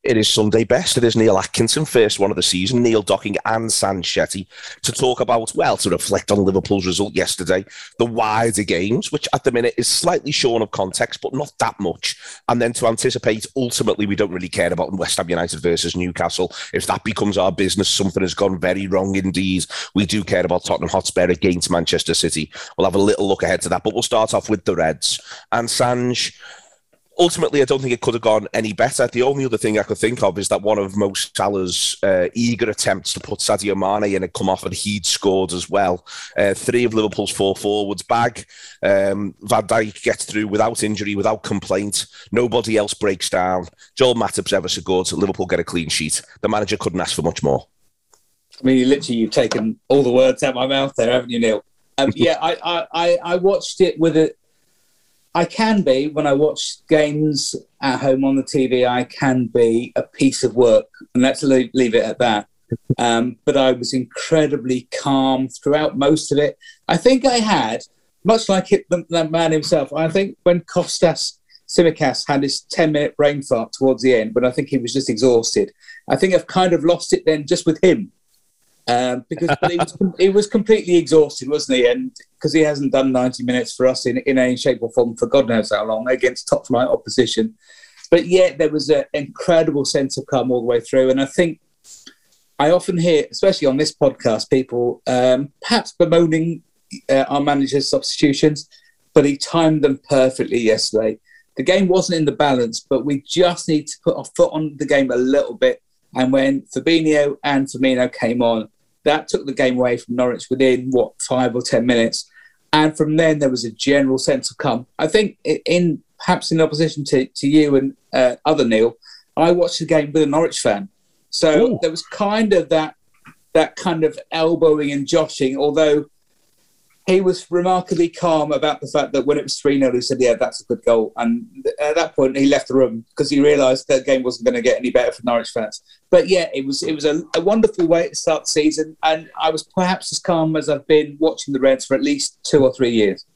It is Sunday best. It is Neil Atkinson, first one of the season, Neil Docking and Sanchetti, to talk about, well, to reflect on Liverpool's result yesterday, the wider games, which at the minute is slightly shorn of context, but not that much. And then to anticipate, ultimately, we don't really care about West Ham United versus Newcastle. If that becomes our business, something has gone very wrong indeed. We do care about Tottenham Hotspur against Manchester City. We'll have a little look ahead to that, but we'll start off with the Reds. And Sanj, ultimately, I don't think it could have gone any better. The only other thing I could think of is that one of Mo Salah's eager attempts to put Sadio Mane in had come off and he'd scored as well. 3 of Liverpool's 4 forwards bag. Van Dijk gets through without injury, without complaint. Nobody else breaks down. Joel Matip's ever so good. Liverpool get a clean sheet. The manager couldn't ask for much more. I mean, you've taken all the words out of my mouth there, haven't you, Neil? Yeah, I watched it with it. I can be, when I watch games at home on the TV, I can be a piece of work, and let's leave it at that. But I was incredibly calm throughout most of it. I think I had, much like the man himself, I think when Kostas Tsimikas had his 10-minute brain fart towards the end, when I think he was just exhausted, I think I've kind of lost it then just with him. Because he was completely exhausted, wasn't he? And because he hasn't done 90 minutes for us in any shape or form for God knows how long against top flight opposition. But yet there was an incredible sense of calm all the way through. And I think I often hear, especially on this podcast, people perhaps bemoaning our manager's substitutions, but he timed them perfectly yesterday. The game wasn't in the balance, but we just need to put our foot on the game a little bit. And when Fabinho and Firmino came on, that took the game away from Norwich within, 5 or 10 minutes. And from then, there was a general sense of calm. I think, perhaps in opposition to you and other Neil, I watched the game with a Norwich fan. So There was kind of that kind of elbowing and joshing, although he was remarkably calm about the fact that when it was 3-0, he said, yeah, that's a good goal. And at that point, he left the room because he realised that game wasn't going to get any better for Norwich fans. But yeah, it was a wonderful way to start the season. And I was perhaps as calm as I've been watching the Reds for at least 2 or 3 years.